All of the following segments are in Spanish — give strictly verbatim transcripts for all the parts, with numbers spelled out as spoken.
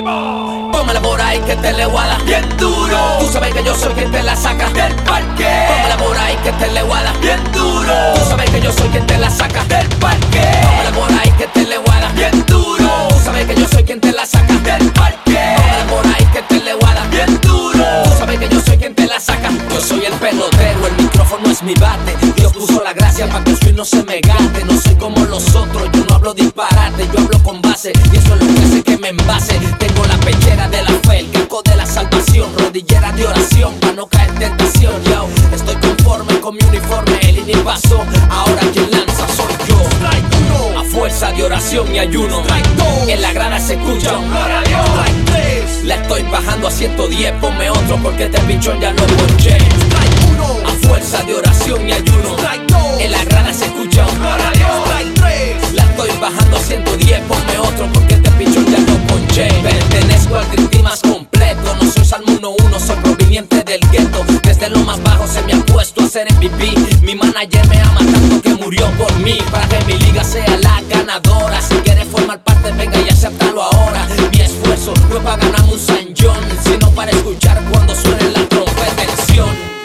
Pómela por ahí que te le voy a dar bien duro. Tú sabes que yo soy quien te la saca del parque. Pómela por ahí que te le voy a dar bien duro. Tú sabes que yo soy quien te la saca del parque. Pómela por ahí que te le voy a dar bien duro. Tú sabes que yo soy quien te la saca del parque. Pómela por ahí que te le voy a dar bien duro. Tú sabes que yo soy quien te la saca. Yo soy el pelotero, el micrófono es mi bate. Dios puso la gracia para que el swing no se me gate. No soy como los otros, yo no hablo disparate, yo hablo con base. Y eso es lo que hace que me envase. Tengo la pechera de la fe, el casco de la salvación, rodillera de oración para no caer en tentación. Yo estoy conforme con mi uniforme, el I N I pasó, ahora quien lanza soy yo. A fuerza de oración y ayuno, en la grada se escucha la estoy bajando a ciento diez, ponme otro porque este pichón ya lo ponché. A fuerza de oración y ayuno, en la grada se escucha la estoy bajando a ciento diez, ponme otro porque este pichón ya lo ponché. Pertenezco al Dream Team más completo, no soy Salmo uno uno, soy proveniente del gueto. Desde lo más bajo se me ha puesto a ser M V P. Mi manager me ama tanto que murió por mí, para que mi liga sea la ganadora. Si quieres formar parte, venga y acéptalo ahora. Mi esfuerzo no es para ganarme un San John, sino para escuchar cuando suene la trompeta en Sion.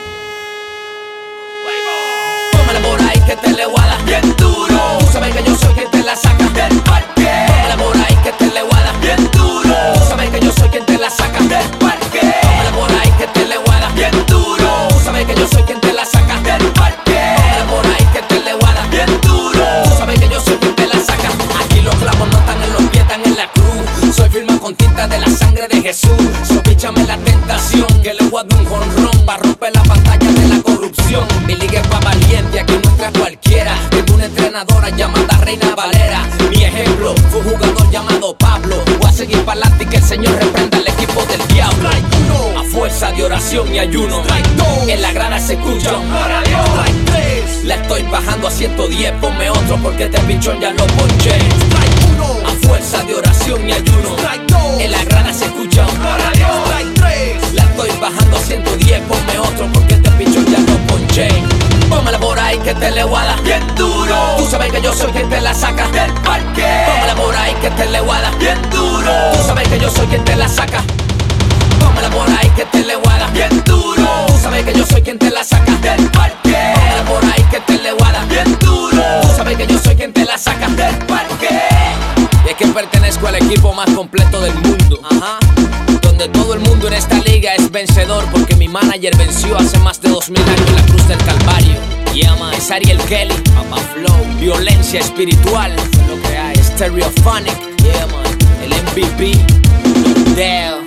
Pómela por ahí que te le voy a dar bien duro. Tú sabes que yo soy quien te la saca del parque. Pómela por ahí que te le voy a dar bien duro. Tú sabes que yo soy quien te la saca del parque. Pómela por ahí que te le voy a dar bien duro. Tú sabes que yo soy quien te la saca del parque. Pómela por ahí que te le voy a dar bien duro. Tú sabes que yo soy quien te la saca. Aquí los clavos no están en los pies, están en la cruz. Soy firma con tinta de la sangre de Jesús. So píchame la tentación, que le voy a dar un jonrón pa' romper la pantalla de la corrupción. Mi liga es pa' valiente, aquí no entra cualquiera. Tengo una entrenadora llamada Reina Valera. Mi ejemplo fue un jugador llamado Pablo. Voy a seguir para adelante y que el Señor reprenda al equipo del diablo. A fuerza de oración y ayuno, en la grada se escucha la estoy bajando a ciento diez, ponme otro porque este pichón ya lo ponché. A fuerza de oración y ayuno, en la grada se escucha la estoy bajando a ciento diez, ponme otro porque este pichón ya lo ponché. Pómela por ahí que te le voy a dar bien duro. Tú sabes que yo soy quien te la saca del parque. Pómela por ahí que te le voy a dar bien duro. Tú sabes que yo soy quien te la saca. Pómela por ahí que te le voy a dar bien duro. Tú sabes que yo soy quien te la saca del parque. Pómela por ahí que te le voy a dar bien duro. Tú sabes que yo soy quien te la saca del parque. Y es que pertenezco al equipo más completo del mundo. Ajá. Donde todo el mundo en esta liga es vencedor, porque mi manager venció hace más de dos mil años en la cruz del Calvario. Yeah, man. Es Ariel Kelly, Papa Flow, violencia espiritual, es lo que hay. Stereophonic, yeah, man. El M V P, Dale.